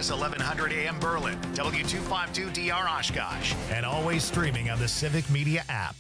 KFOS 1100 AM Berlin, W252DR Oshkosh, and always streaming on the Civic Media app.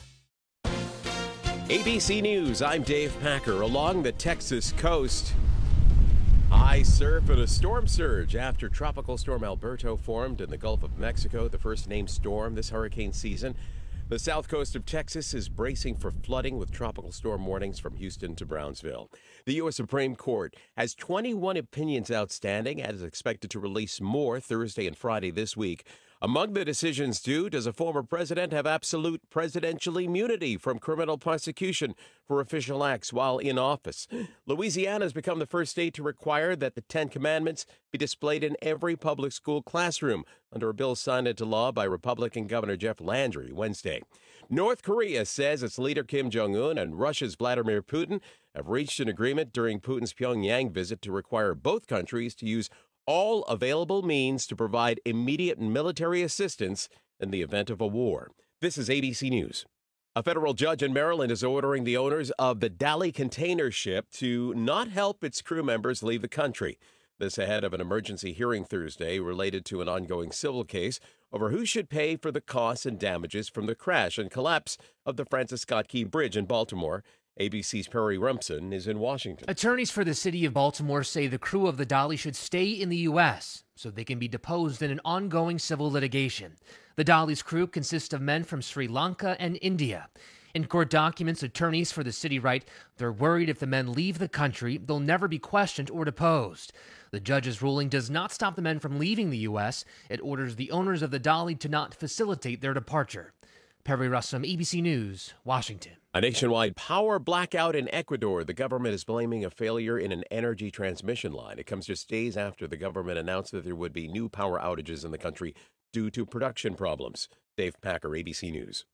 ABC News, I'm Dave Packer. Along the Texas coast, high surf and a storm surge after Tropical Storm Alberto formed in the Gulf of Mexico, the first named storm this hurricane season. The south coast of Texas is bracing for flooding with tropical storm warnings from Houston to Brownsville. The U.S. Supreme Court has 21 opinions outstanding and is expected to release more Thursday and Friday this week. Among the decisions due, does a former president have absolute presidential immunity from criminal prosecution for official acts while in office? Louisiana has become the first state to require that the Ten Commandments be displayed in every public school classroom under a bill signed into law by Republican Governor Jeff Landry Wednesday. North Korea says its leader Kim Jong-un and Russia's Vladimir Putin have reached an agreement during Putin's Pyongyang visit to require both countries to use all available means to provide immediate military assistance in the event of a war. This is ABC News. A federal judge in Maryland is ordering the owners of the Dali container ship to not help its crew members leave the country. This ahead of an emergency hearing Thursday related to an ongoing civil case over who should pay for the costs and damages from the crash and collapse of the Francis Scott Key Bridge in Baltimore. ABC's Perry Rumson is in Washington. Attorneys for the city of Baltimore say the crew of the Dali should stay in the U.S. so they can be deposed in an ongoing civil litigation. The Dali's crew consists of men from Sri Lanka and India. In court documents, attorneys for the city write they're worried if the men leave the country, they'll never be questioned or deposed. The judge's ruling does not stop the men from leaving the U.S. It orders the owners of the Dali to not facilitate their departure. Perry Russum, ABC News, Washington. A nationwide power blackout in Ecuador. The government is blaming a failure in an energy transmission line. It comes just days after the government announced that there would be new power outages in the country due to production problems. Dave Packer, ABC News.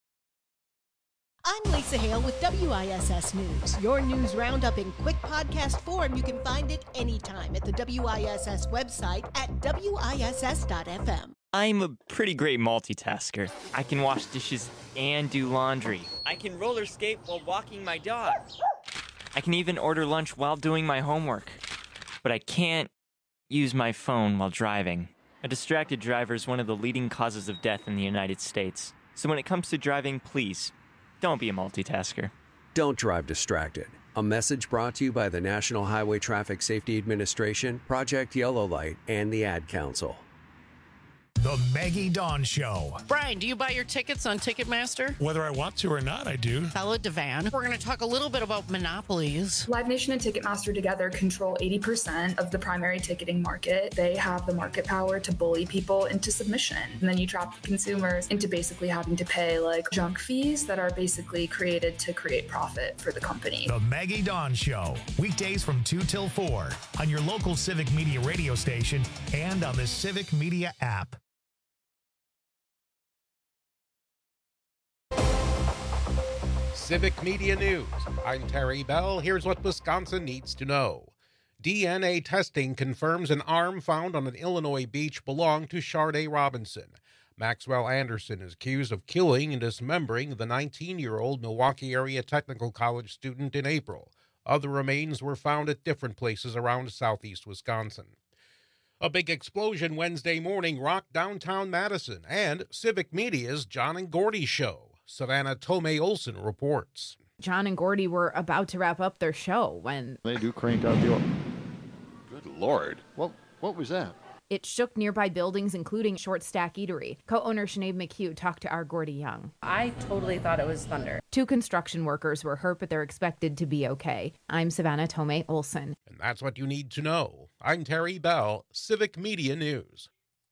I'm Lisa Hale with WISS News. Your news roundup in quick podcast form. You can find it anytime at the WISS website at WISS.FM. I'm a pretty great multitasker. I can wash dishes and do laundry. I can roller skate while walking my dog. I can even order lunch while doing my homework. But I can't use my phone while driving. A distracted driver is one of the leading causes of death in the United States. So when it comes to driving, please, don't be a multitasker. Don't drive distracted. A message brought to you by the National Highway Traffic Safety Administration, Project Yellow Light, and the Ad Council. The Maggie Dawn Show. Brian, do you buy your tickets on Ticketmaster? Whether I want to or not, I do. Hello, Devan. We're going to talk a little bit about monopolies. Live Nation and Ticketmaster together control 80% of the primary ticketing market. They have the market power to bully people into submission. And then you trap consumers into basically having to pay like junk fees that are basically created to create profit for the company. The Maggie Dawn Show. Weekdays from 2 till 4 on your local Civic Media radio station and on the Civic Media app. Civic Media News. I'm Terry Bell. Here's what Wisconsin needs to know. DNA testing confirms an arm found on an Illinois beach belonged to Sharday Robinson. Maxwell Anderson is accused of killing and dismembering the 19-year-old Milwaukee Area Technical College student in April. Other remains were found at different places around southeast Wisconsin. A big explosion Wednesday morning rocked downtown Madison and Civic Media's John and Gordy show. Savannah Tomei Olson reports. John and Gordy were about to wrap up their show when they do crank out the... Good Lord. What was that? It shook nearby buildings, including Short Stack Eatery. Co-owner Sinead McHugh talked to our Gordy Young. I totally thought it was thunder. 2 construction workers were hurt, but they're expected to be okay. I'm Savannah Tomei Olson. And that's what you need to know. I'm Terry Bell, Civic Media News.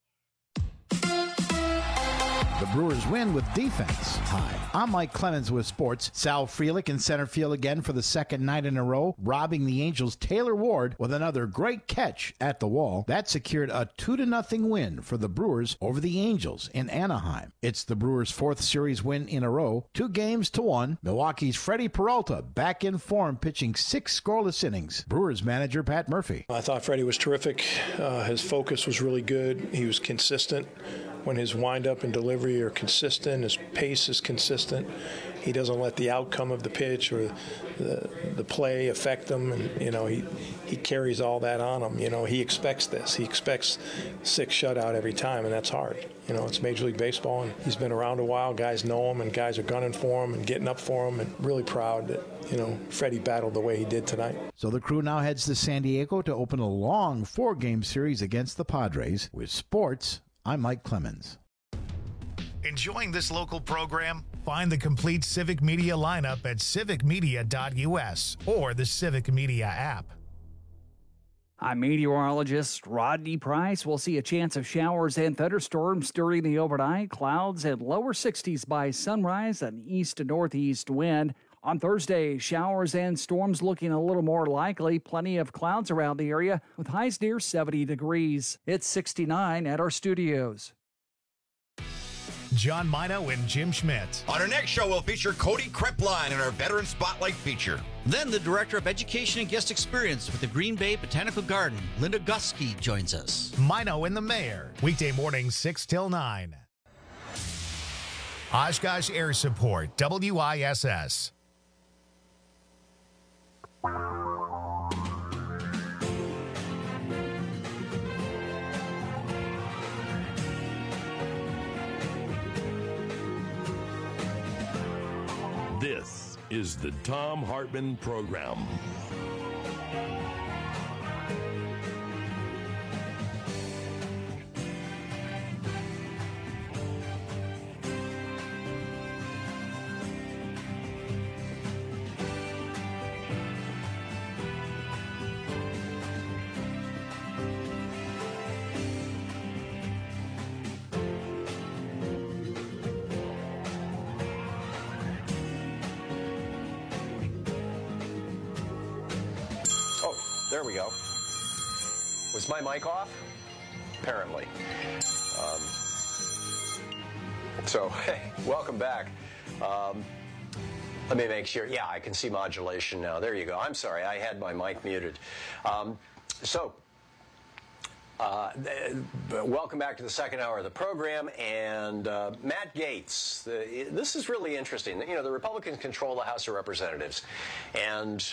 The Brewers win with defense. Hi, I'm Mike Clemens with sports. Sal Frelick in center field again for the second night in a row, robbing the Angels' Taylor Ward with another great catch at the wall. That secured a 2-0 win for the Brewers over the Angels in Anaheim. It's the Brewers' 4th series win in a row, 2-1. Milwaukee's Freddie Peralta back in form, pitching 6 scoreless innings. Brewers manager Pat Murphy. I thought Freddie was terrific. His focus was really good. He was consistent. When his windup and delivery are consistent, his pace is consistent. he doesn't let the outcome of the pitch or the play affect him, and he carries all that on him. He expects this. He expects 6 shutout every time, and that's hard. It's Major League Baseball, and he's been around a while. Guys know him, and guys are gunning for him and getting up for him, and really proud that Freddie battled the way he did tonight. So the Crew now heads to San Diego to open a long 4-game series against the Padres. With sports, I'm Mike Clemens. Enjoying this local program? Find the complete Civic Media lineup at civicmedia.us or the Civic Media app. I'm meteorologist Rodney Price. We'll see a chance of showers and thunderstorms during the overnight. Clouds and lower 60s by sunrise, an east to northeast wind. On Thursday, showers and storms looking a little more likely. Plenty of clouds around the area with highs near 70 degrees. It's 69 at our studios. John Mino and Jim Schmidt. On our next show, we'll feature Cody Krepline in our Veteran Spotlight feature. Then the Director of Education and Guest Experience with the Green Bay Botanical Garden, Linda Gusky, joins us. Mino and the Mayor. Weekday mornings 6 till 9. Oshkosh Air Support, WISS. This is the Thom Hartmann Program. There we go. Was my mic off? Apparently. So, hey, welcome back. Let me make sure. Yeah, I can see modulation now. There you go. I'm sorry, I had my mic muted. Welcome back to the second hour of the program. And Matt Gaetz, this is really interesting. The Republicans control the House of Representatives. And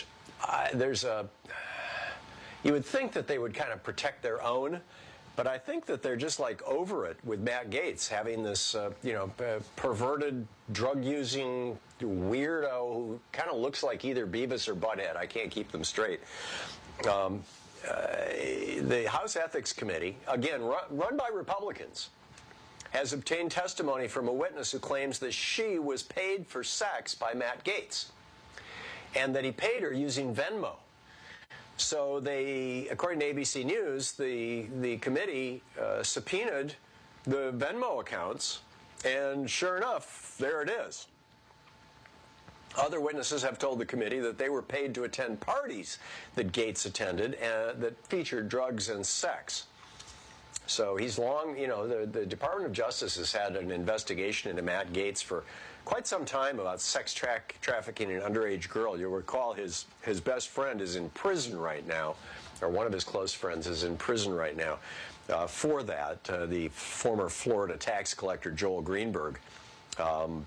you would think that they would kind of protect their own, but I think that they're just like over it with Matt Gaetz having this, perverted, drug-using weirdo who kind of looks like either Beavis or Butthead. I can't keep them straight. The House Ethics Committee, again, run by Republicans, has obtained testimony from a witness who claims that she was paid for sex by Matt Gaetz and that he paid her using Venmo. So they, according to ABC News, the committee subpoenaed the Venmo accounts, and sure enough, there it is. Other witnesses have told the committee that they were paid to attend parties that Gaetz attended that featured drugs and sex. So he's long, the Department of Justice has had an investigation into Matt Gaetz for quite some time about sex trafficking an underage girl. You'll recall his best friend is in prison right now, or one of his close friends is in prison right now for that, the former Florida tax collector Joel Greenberg, who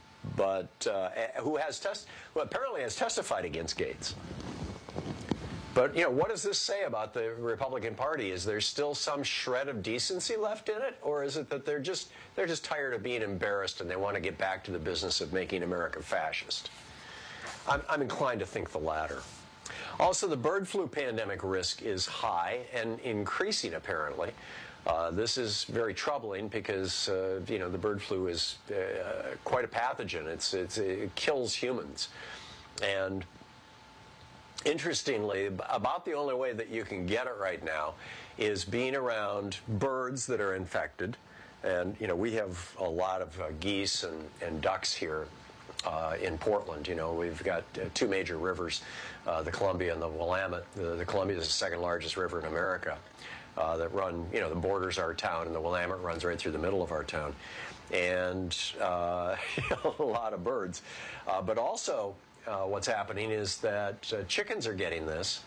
apparently has testified against Gaetz. But, what does this say about the Republican Party? Is there still some shred of decency left in it? Or is it that they're just tired of being embarrassed and they want to get back to the business of making America fascist? I'm inclined to think the latter. Also, the bird flu pandemic risk is high and increasing, apparently. This is very troubling because, the bird flu is quite a pathogen. It kills humans. And interestingly, about the only way that you can get it right now is being around birds that are infected. And, we have a lot of geese and ducks here in Portland. We've got two major rivers, the Columbia and the Willamette. The Columbia is the second largest river in America that run, the borders our town, and the Willamette runs right through the middle of our town. And a lot of birds. But also, what's happening is that chickens are getting this,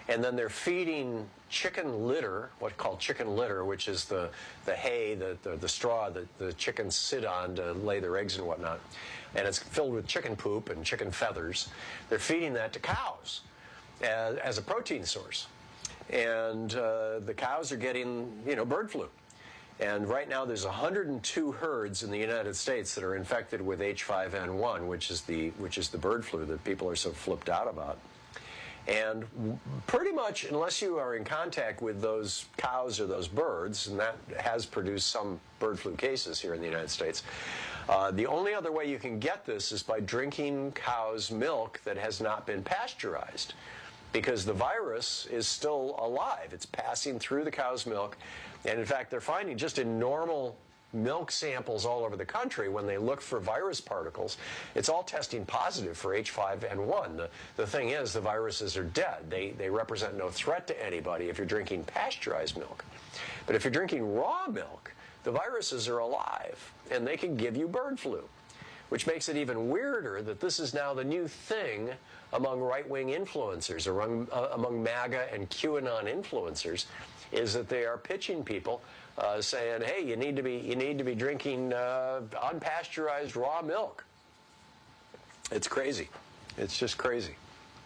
And then they're feeding chicken litter, what's called chicken litter, which is the hay, the straw that the chickens sit on to lay their eggs and whatnot. And it's filled with chicken poop and chicken feathers. They're feeding that to cows as a protein source. And the cows are getting, bird flu. And right now there's 102 herds in the United States that are infected with H5N1, which is the bird flu that people are so flipped out about. And pretty much, unless you are in contact with those cows or those birds, and that has produced some bird flu cases here in the United States, the only other way you can get this is by drinking cow's milk that has not been pasteurized, because the virus is still alive. It's passing through the cow's milk. And in fact, they're finding just in normal milk samples all over the country, when they look for virus particles, it's all testing positive for H5N1. The thing is, the viruses are dead. They represent no threat to anybody if you're drinking pasteurized milk. But if you're drinking raw milk, the viruses are alive, and they can give you bird flu, which makes it even weirder that this is now the new thing among right-wing influencers, among MAGA and QAnon influencers, is that they are pitching people saying, hey, you need to be drinking unpasteurized raw milk. It's crazy. It's just crazy.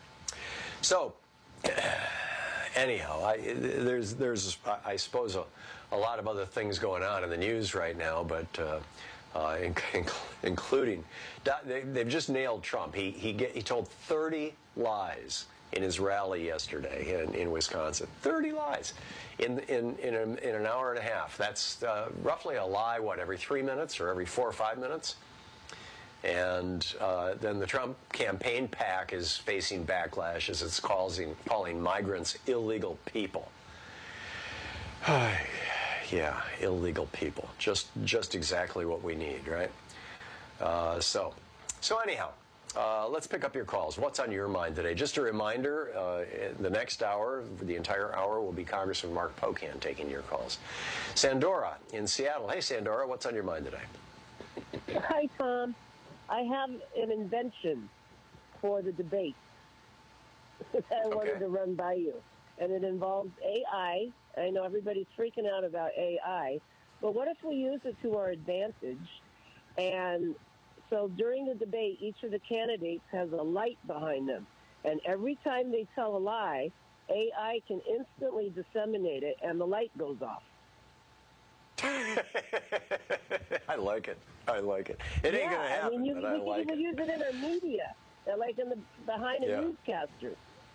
So anyhow, there's I suppose a lot of other things going on in the news right now, but including they've just nailed Trump. He told 30 lies in his rally yesterday in Wisconsin. 30 lies in an hour and a half. That's roughly a lie, every 3 minutes or every 4 or 5 minutes? And then the Trump campaign PAC is facing backlash as it's calling migrants illegal people. Yeah, illegal people. Just exactly what we need, right? So anyhow, let's pick up your calls. What's on your mind today? Just a reminder, the next hour, the entire hour, will be Congressman Mark Pocan taking your calls. Sandora in Seattle. Hey, Sandora, what's on your mind today? Hi, Tom. I have an invention for the debate that I wanted to run by you. And it involves AI. I know everybody's freaking out about AI, but what if we use it to our advantage? And so during the debate, each of the candidates has a light behind them. And every time they tell a lie, AI can instantly disseminate it, and the light goes off. I like it. It ain't going to happen, we can even use it in our media, like behind a newscaster.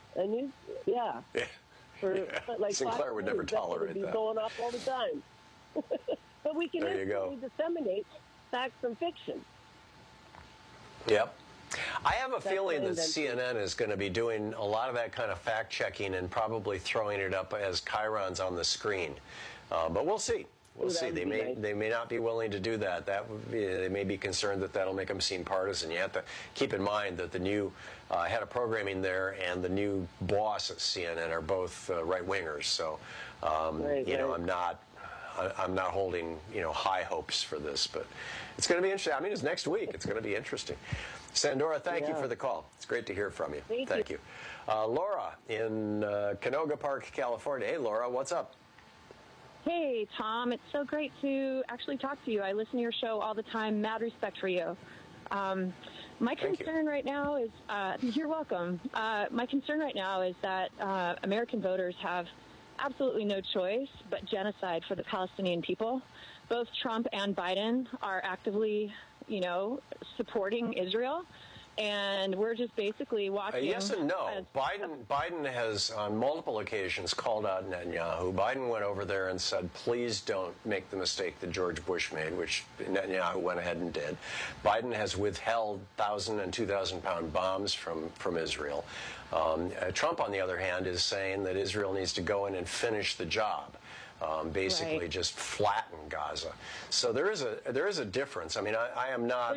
For like Sinclair would never tolerate that. Going off all the time. But we can instantly disseminate facts from fiction. Yep. I have a feeling that CNN is going to be doing a lot of that kind of fact-checking and probably throwing it up as chyrons on the screen. But we'll see. We'll see. They may not be willing to do that. They may be concerned that that'll make them seem partisan. You have to keep in mind that the new head of programming there and the new boss at CNN are both right-wingers. So, I'm not holding high hopes for this, but it's going to be interesting. I mean, it's next week. It's going to be interesting. Sandora, thank you for the call. It's great to hear from you. Thank you. Laura in Canoga Park, California. Hey, Laura, what's up? Hey, Tom. It's so great to actually talk to you. I listen to your show all the time. Mad respect for you. My concern right now is, you're welcome. My concern right now is that American voters have absolutely no choice but genocide for the Palestinian people. Both Trump and Biden are actively, supporting Israel. And we're just basically watching. Yes and no. Biden has on multiple occasions called out Netanyahu. Biden went over there and said, please don't make the mistake that George Bush made, which Netanyahu went ahead and did. Biden has withheld 1,000 and 2,000-pound bombs from Israel. Trump, on the other hand, is saying that Israel needs to go in and finish the job. Basically just flatten Gaza. So there is a difference. I mean, I am not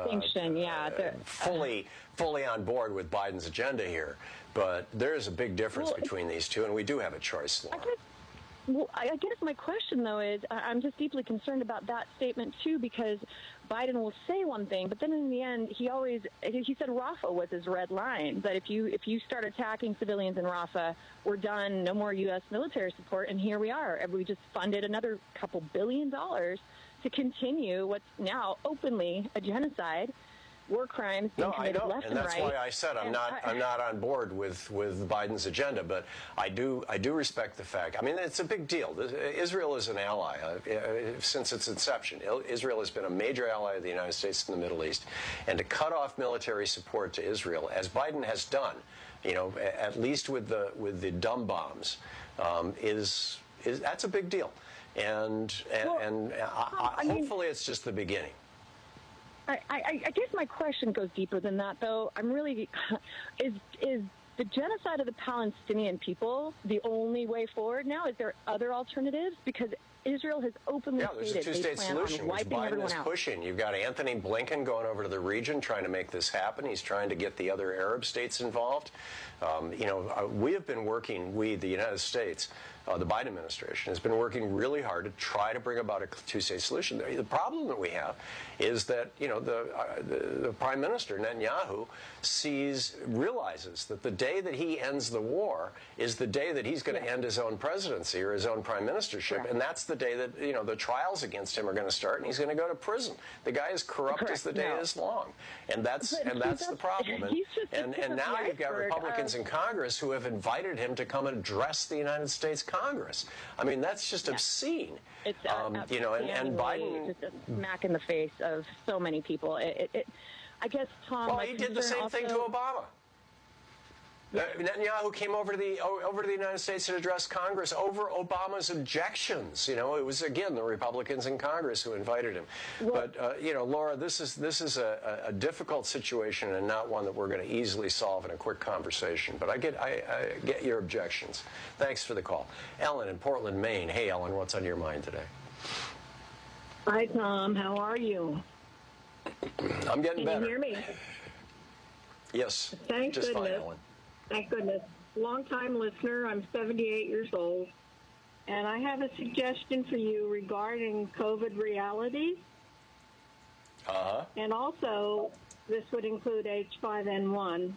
fully on board with Biden's agenda here, but there is a big difference between these two, and we do have a choice, Laura. Well, I guess my question, though, is I'm just deeply concerned about that statement, too, because Biden will say one thing, but then in the end, he said Rafah was his red line, that if you start attacking civilians in Rafah, we're done, no more U.S. military support, and here we are. We just funded another couple $2 billion to continue what's now openly a genocide. War crimes being committed left and right. And that's why I said I'm not on board with Biden's agenda, but I do respect the fact. I mean, it's a big deal. Israel is an ally since its inception. Israel has been a major ally of the United States in the Middle East, and to cut off military support to Israel, as Biden has done, at least with the dumb bombs, is that's a big deal. And hopefully it's just the beginning. I guess my question goes deeper than that, though. I'm really is the genocide of the Palestinian people the only way forward now? Is there other alternatives? Because Israel has openly there's stated a two-state solution, which Biden is pushing. You've got Anthony Blinken going over to the region trying to make this happen. He's trying to get the other Arab states involved. We have been working, the United States, the Biden administration has been working really hard to try to bring about a two-state solution. The problem that we have is that the Prime Minister Netanyahu realizes that the day that he ends the war is the day that he's going to end his own presidency or his own prime ministership, and that's the day that the trials against him are going to start, and he's going to go to prison. The guy is corrupt as the day is long, and that's the problem. And now you've got Republicans in Congress who have invited him to come and address the United States Congress. I mean, that's just obscene. It's and Biden just a smack in the face of so many people. I guess, Tom. Well, he did the same thing to Obama. Netanyahu came over to the United States to address Congress over Obama's objections. It was again the Republicans in Congress who invited him. Well, but Laura, this is a difficult situation and not one that we're going to easily solve in a quick conversation. But I get your objections. Thanks for the call, Ellen in Portland, Maine. Hey, Ellen, what's on your mind today? Hi, Tom. How are you? I'm getting better. Can you hear me? Yes. Thank just goodness. Fine, Ellen. Thank goodness. Long-time listener. I'm 78 years old. And I have a suggestion for you regarding COVID realities. And also, this would include H5N1,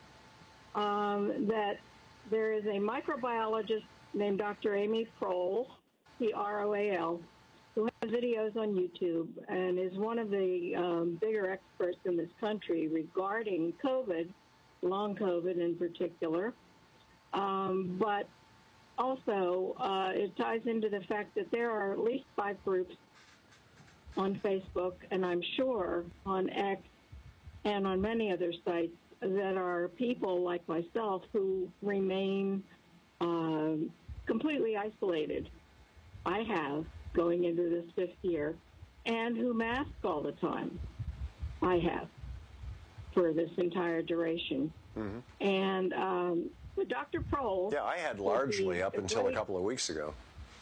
that there is a microbiologist named Dr. Amy Prohl, P-R-O-A-L, who has videos on YouTube and is one of the bigger experts in this country regarding COVID, long COVID in particular. But also, it ties into the fact that there are at least 5 groups on Facebook, and I'm sure on X and on many other sites, that are people like myself who remain completely isolated. I have, going into this 5th year, and who mask all the time. I have, for this entire duration. Mm-hmm. And with Dr. Prohl... Yeah, I had largely up until a couple of weeks ago.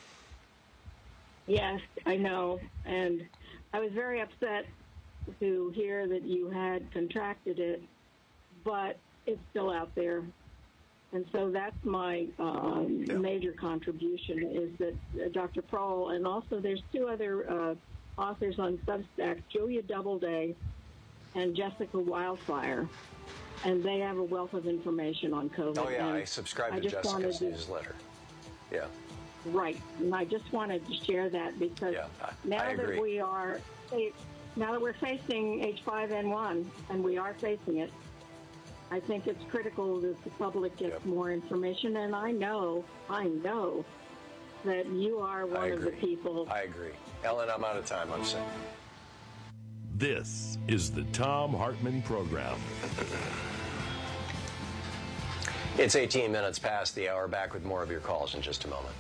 Yes, I know. And I was very upset to hear that you had contracted it, but it's still out there. And so that's my major contribution, is that Dr. Prohl, and also there's 2 other authors on Substack, Julia Doubleday and Jessica Wildfire, and they have a wealth of information on COVID. Oh, yeah, I subscribe to Jessica's newsletter. Yeah. Right, and I just wanted to share that because now that we're facing H5N1, and we are facing it, I think it's critical that the public gets more information, and I know that you are one of the people. I agree. Ellen, I'm out of time. I'm sick. This is the Thom Hartmann Program. It's 18 minutes past the hour. Back with more of your calls in just a moment.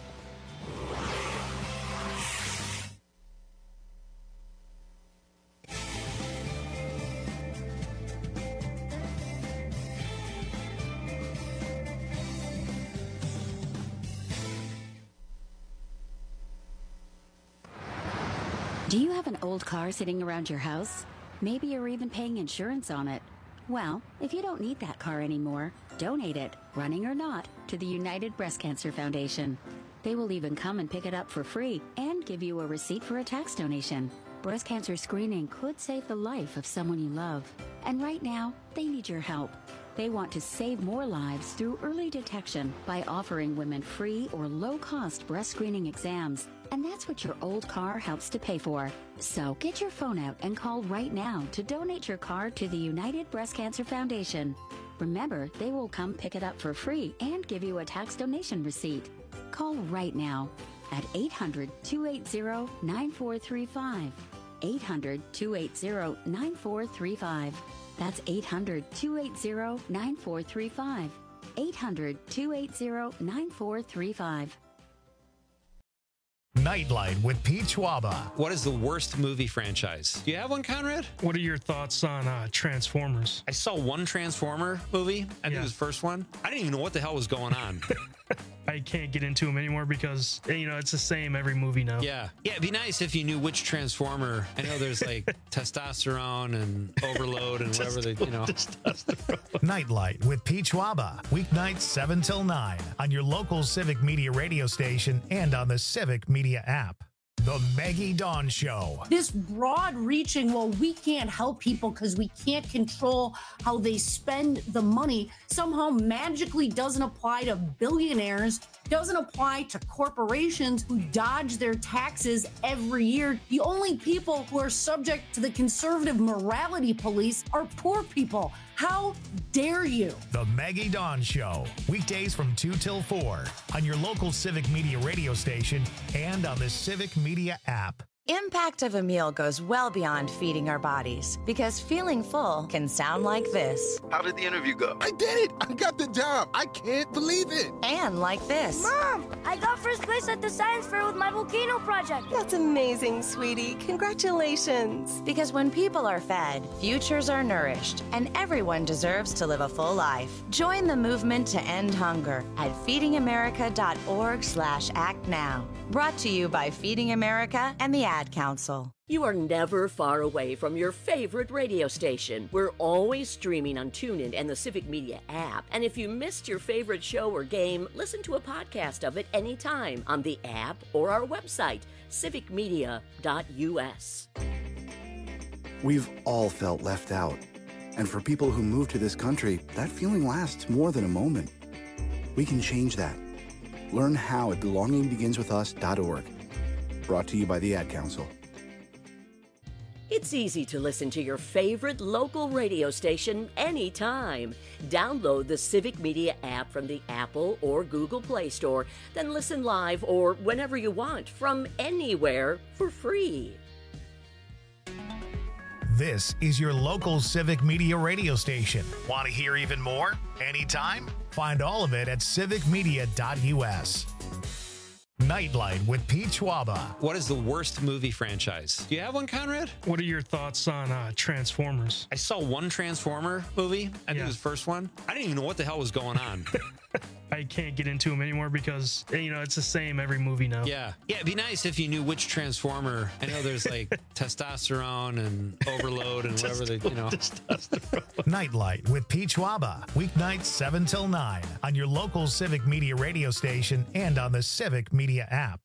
Do you have an old car sitting around your house? Maybe you're even paying insurance on it. Well, if you don't need that car anymore, donate it, running or not, to the United Breast Cancer Foundation. They will even come and pick it up for free and give you a receipt for a tax donation. Breast cancer screening could save the life of someone you love. And right now, they need your help. They want to save more lives through early detection by offering women free or low-cost breast screening exams. And that's what your old car helps to pay for. So get your phone out and call right now to donate your car to the United Breast Cancer Foundation. Remember, they will come pick it up for free and give you a tax donation receipt. Call right now at 800-280-9435. 800-280-9435. That's 800-280-9435. 800-280-9435. Nightlight with Pete Schwaba. What is the worst movie franchise? Do you have one, Conrad? What are your thoughts on Transformers? I saw one Transformer movie. I think it was the first one. I didn't even know what the hell was going on. I can't get into them anymore because, it's the same every movie now. Yeah, it'd be nice if you knew which Transformer. I know there's like testosterone and overload and whatever Nightlight with Pete Schwaba. Weeknights 7 till 9 on your local Civic Media radio station and on the Civic Media app. The Maggie Dawn Show. This broad-reaching, we can't help people because we can't control how they spend the money, somehow magically doesn't apply to billionaires, doesn't apply to corporations who dodge their taxes every year. The only people who are subject to the conservative morality police are poor people. How dare you? The Maggie Dawn Show. Weekdays from 2 till 4 on your local Civic Media radio station and on the Civic Media app. Impact of a meal goes well beyond feeding our bodies because feeling full can sound like this. How did the interview go? I did it! I got the job! I can't believe it! And like this. Mom, I got first place at the science fair with my volcano project. That's amazing, sweetie. Congratulations. Because when people are fed, futures are nourished, and everyone deserves to live a full life. Join the movement to end hunger at feedingamerica.org/act now. Brought to you by Feeding America and the Ad Council. You are never far away from your favorite radio station. We're always streaming on TuneIn and the Civic Media app. And if you missed your favorite show or game, listen to a podcast of it anytime on the app or our website, civicmedia.us. We've all felt left out. And for people who move to this country, that feeling lasts more than a moment. We can change that. Learn how at belongingbeginswithus.org. Brought to you by the Ad Council. It's easy to listen to your favorite local radio station anytime. Download the Civic Media app from the Apple or Google Play Store, then listen live or whenever you want from anywhere for free. This is your local Civic Media radio station. Want to hear even more? Anytime? Find all of it at civicmedia.us. Nightlight with Pete Schwaba. What is the worst movie franchise? Do you have one, Conrad? What are your thoughts on Transformers? I saw one Transformer movie. I think it was the first one. I didn't even know what the hell was going on. I can't get into them anymore because, it's the same every movie now. Yeah, it'd be nice if you knew which Transformer. I know there's like testosterone and overload and whatever Nightlight with Pete Schwaba. Weeknights 7 till 9 on your local Civic Media radio station and on the Civic Media app.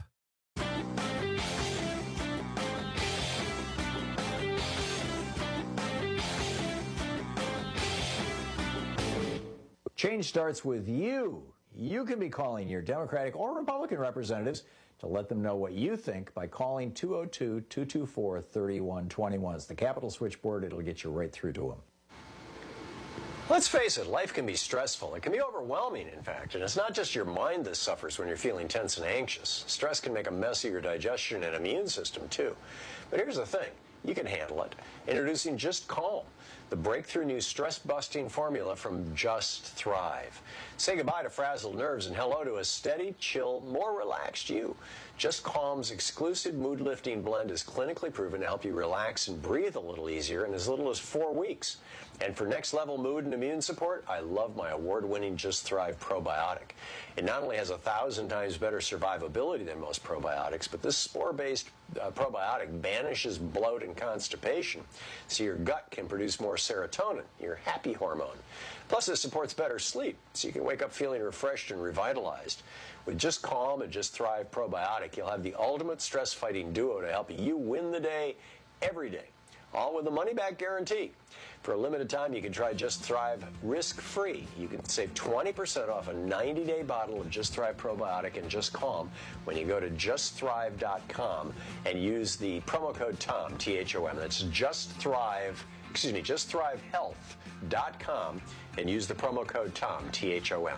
Change starts with you. You can be calling your Democratic or Republican representatives to let them know what you think by calling 202-224-3121. It's the Capitol switchboard. It'll get you right through to them. Let's face it, life can be stressful. It can be overwhelming, in fact. And it's not just your mind that suffers when you're feeling tense and anxious. Stress can make a mess of your digestion and immune system, too. But here's the thing. You can handle it. Introducing Just Calm, the breakthrough new stress-busting formula from Just Thrive. Say goodbye to frazzled nerves and hello to a steady, chill, more relaxed you. Just Calm's exclusive mood-lifting blend is clinically proven to help you relax and breathe a little easier in as little as 4 weeks. And for next-level mood and immune support, I love my award-winning Just Thrive probiotic. It not only has 1,000 times better survivability than most probiotics, but this spore-based probiotic banishes bloat and and constipation, so your gut can produce more serotonin, your happy hormone. Plus, it supports better sleep, so you can wake up feeling refreshed and revitalized. With Just Calm and Just Thrive Probiotic, you'll have the ultimate stress-fighting duo to help you win the day every day, all with a money-back guarantee. For a limited time, you can try Just Thrive risk-free. You can save 20% off a 90-day bottle of Just Thrive Probiotic and Just Calm when you go to justthrive.com and use the promo code TOM, T-H-O-M. That's justthrivehealth.com and use the promo code TOM, T-H-O-M.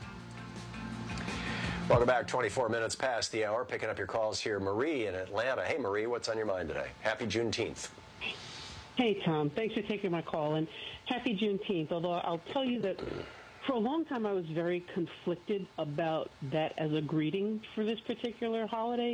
Welcome back. 24 minutes past the hour. Picking up your calls here. Marie in Atlanta. Hey, Marie, what's on your mind today? Happy Juneteenth. Hey, Tom. Thanks for taking my call, and happy Juneteenth. Although I'll tell you that for a long time I was very conflicted about that as a greeting for this particular holiday.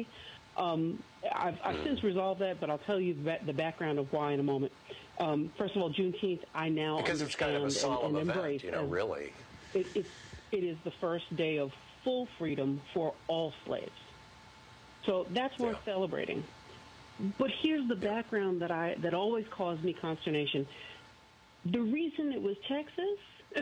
I've since resolved that, but I'll tell you the background of why in a moment. First of all, Juneteenth, I now because it's kind of a solemn and event, embrace. Really. It is the first day of full freedom for all slaves. So that's worth celebrating. But here's the background that always caused me consternation. The reason it was Texas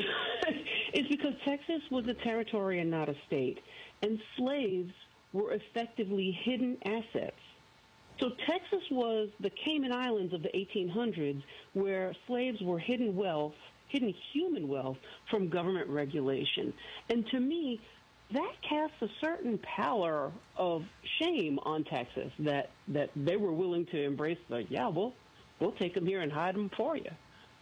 is because Texas was a territory and not a state, and slaves were effectively hidden assets. So Texas was the Cayman Islands of the 1800s, where slaves were hidden human wealth from government regulation. And to me, that casts a certain pallor of shame on Texas that they were willing to embrace we'll take them here and hide them for you.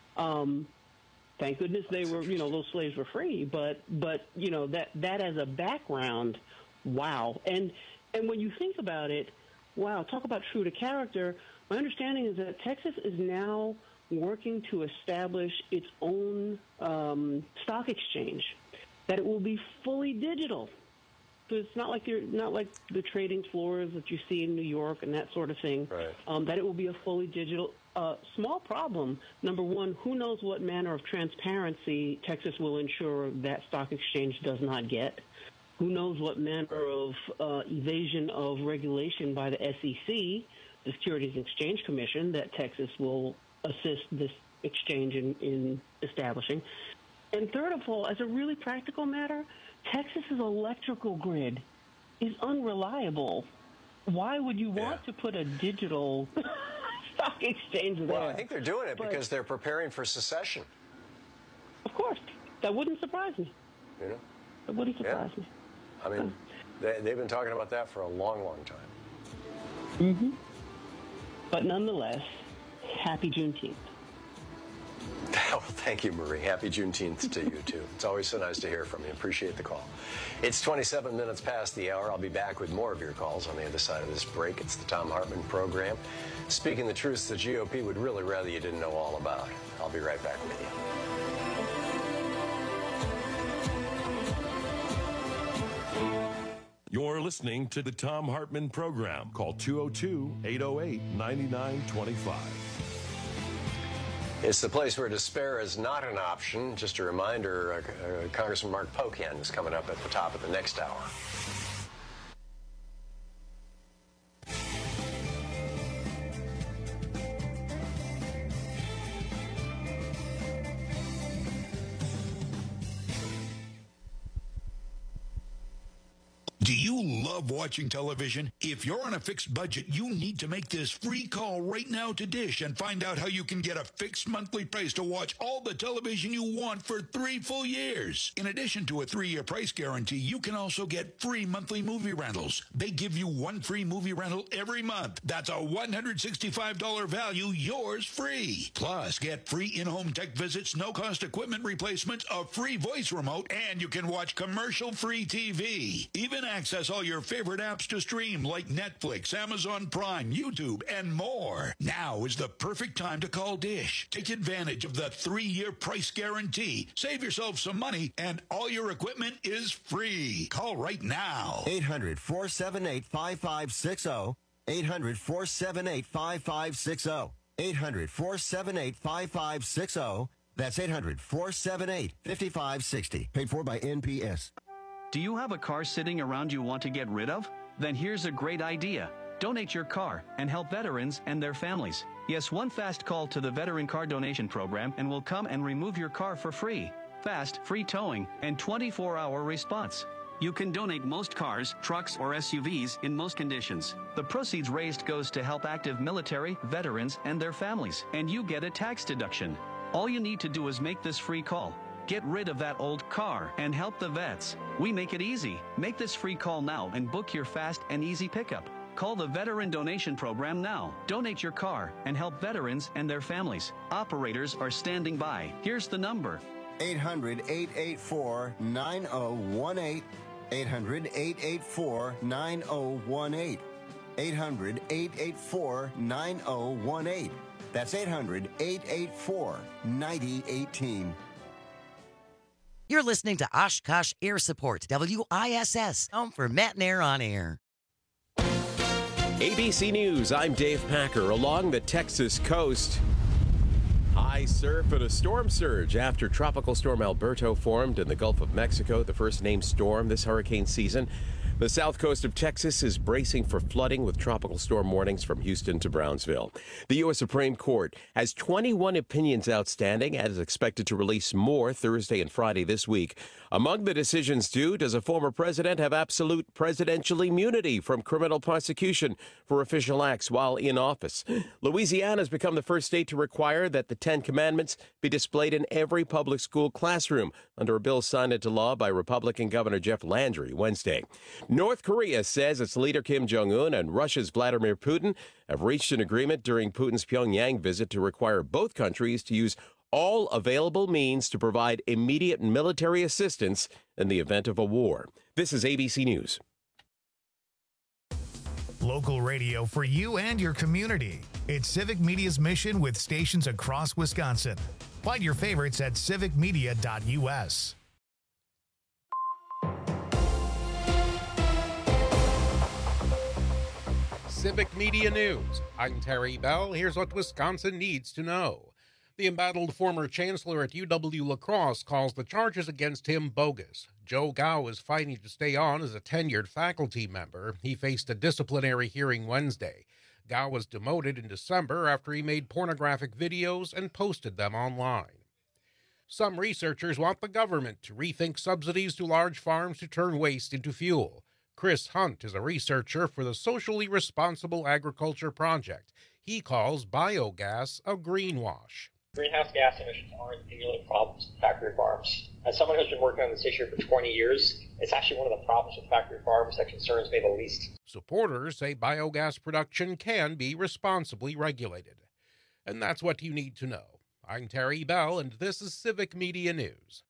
Thank goodness they were, those slaves were free, but that as a background, wow. And when you think about it, wow, talk about true to character. My understanding is that Texas is now working to establish its own stock exchange, that it will be fully digital. So it's not like the trading floors that you see in New York and that sort of thing. Right. That it will be a fully digital. Small problem. Number one, who knows what manner of transparency Texas will ensure that stock exchange does not get? Who knows what manner of evasion of regulation by the SEC, the Securities and Exchange Commission, that Texas will assist this exchange in establishing. And third of all, as a really practical matter, Texas's electrical grid is unreliable. Why would you want to put a digital stock exchange there? Well, I think they're doing it because they're preparing for secession. Of course. That wouldn't surprise me. It wouldn't surprise me. I mean, they've been talking about that for a long, long time. Mm-hmm. But nonetheless, happy Juneteenth. Well, thank you, Marie. Happy Juneteenth to you, too. It's always so nice to hear from you. Appreciate the call. It's 27 minutes past the hour. I'll be back with more of your calls on the other side of this break. It's the Thom Hartmann Program. Speaking the truths the GOP would really rather you didn't know all about. I'll be right back with you. You're listening to the Thom Hartmann Program. Call 202-808-9925. It's the place where despair is not an option. Just a reminder, Congressman Mark Pocan is coming up at the top of the next hour. Do you love watching television? If you're on a fixed budget, you need to make this free call right now to Dish and find out how you can get a fixed monthly price to watch all the television you want for 3 full years. In addition to a 3-year price guarantee, you can also get free monthly movie rentals. They give you 1 free movie rental every month. That's a $165 value, yours free. Plus, get free in-home tech visits, no-cost equipment replacements, a free voice remote, and you can watch commercial-free TV. Even access all your favorite apps to stream like Netflix, Amazon Prime, YouTube, and more. Now is the perfect time to call Dish. Take advantage of the 3-year price guarantee. Save yourself some money, and all your equipment is free. Call right now. 800-478-5560. 800-478-5560. 800-478-5560. That's 800-478-5560. Paid for by NPS. Do you have a car sitting around you want to get rid of? Then here's a great idea. Donate your car and help veterans and their families. Yes, one fast call to the Veteran Car Donation Program and we'll come and remove your car for free. Fast, free towing, and 24-hour response. You can donate most cars, trucks, or SUVs in most conditions. The proceeds raised goes to help active military, veterans, and their families, and you get a tax deduction. All you need to do is make this free call. Get rid of that old car and help the vets. We make it easy. Make this free call now and book your fast and easy pickup. Call the Veteran Donation Program now. Donate your car and help veterans and their families. Operators are standing by. Here's the number. 800-884-9018. 800-884-9018. 800-884-9018. That's 800-884-9018. You're listening to Oshkosh Air Support, WISS, home for Matt and Air on Air. ABC News, I'm Dave Packer. Along the Texas coast, high surf and a storm surge after Tropical Storm Alberto formed in the Gulf of Mexico, the first named storm this hurricane season. The south coast of Texas is bracing for flooding with tropical storm warnings from Houston to Brownsville. The U.S. Supreme Court has 21 opinions outstanding and is expected to release more Thursday and Friday this week. Among the decisions due, does a former president have absolute presidential immunity from criminal prosecution for official acts while in office? Louisiana has become the first state to require that the Ten Commandments be displayed in every public school classroom under a bill signed into law by Republican Governor Jeff Landry Wednesday. North Korea says its leader Kim Jong-un and Russia's Vladimir Putin have reached an agreement during Putin's Pyongyang visit to require both countries to use all available means to provide immediate military assistance in the event of a war. This is ABC News. Local radio for you and your community. It's Civic Media's mission with stations across Wisconsin. Find your favorites at civicmedia.us. Civic Media News. I'm Terry Bell. Here's what Wisconsin needs to know. The embattled former chancellor at UW La Crosse calls the charges against him bogus. Joe Gao is fighting to stay on as a tenured faculty member. He faced a disciplinary hearing Wednesday. Gao was demoted in December after he made pornographic videos and posted them online. Some researchers want the government to rethink subsidies to large farms to turn waste into fuel. Chris Hunt is a researcher for the Socially Responsible Agriculture Project. He calls biogas a greenwash. Greenhouse gas emissions aren't the only problems with factory farms. As someone who's been working on this issue for 20 years, it's actually one of the problems with factory farms that concerns me the least. Supporters say biogas production can be responsibly regulated. And that's what you need to know. I'm Terry Bell, and this is Civic Media News.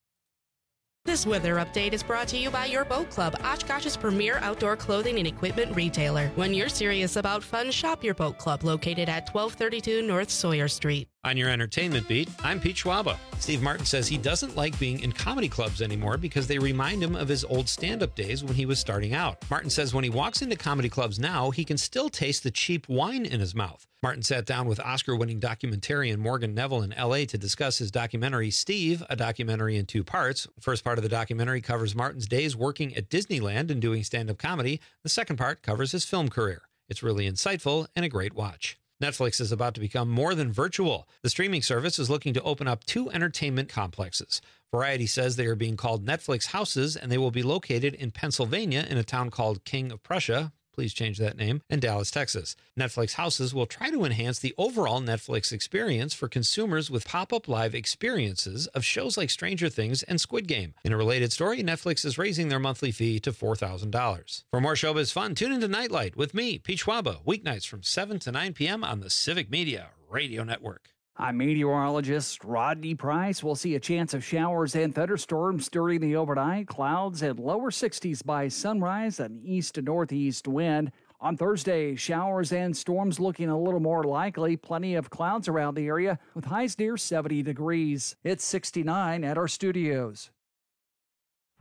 This weather update is brought to you by your Boat Club, Oshkosh's premier outdoor clothing and equipment retailer. When you're serious about fun, shop your Boat Club, located at 1232 North Sawyer Street. On your entertainment beat, I'm Pete Schwaba. Steve Martin says he doesn't like being in comedy clubs anymore because they remind him of his old stand-up days when he was starting out. Martin says when he walks into comedy clubs now, he can still taste the cheap wine in his mouth. Martin sat down with Oscar-winning documentarian Morgan Neville in L.A. to discuss his documentary, Steve, a documentary in 2 parts. The first part of the documentary covers Martin's days working at Disneyland and doing stand-up comedy. The second part covers his film career. It's really insightful and a great watch. Netflix is about to become more than virtual. The streaming service is looking to open up 2 entertainment complexes. Variety says they are being called Netflix houses, and they will be located in Pennsylvania in a town called King of Prussia. Please change that name, and Dallas, Texas. Netflix houses will try to enhance the overall Netflix experience for consumers with pop-up live experiences of shows like Stranger Things and Squid Game. In a related story, Netflix is raising their monthly fee to $4,000. For more showbiz fun, tune into Nightlight with me, Pete Schwaba, weeknights from 7 to 9 p.m. on the Civic Media Radio Network. I'm meteorologist Rodney Price. We'll see a chance of showers and thunderstorms during the overnight. Clouds and lower 60s by sunrise, an east to northeast wind. On Thursday, showers and storms looking a little more likely. Plenty of clouds around the area with highs near 70 degrees. It's 69 at our studios.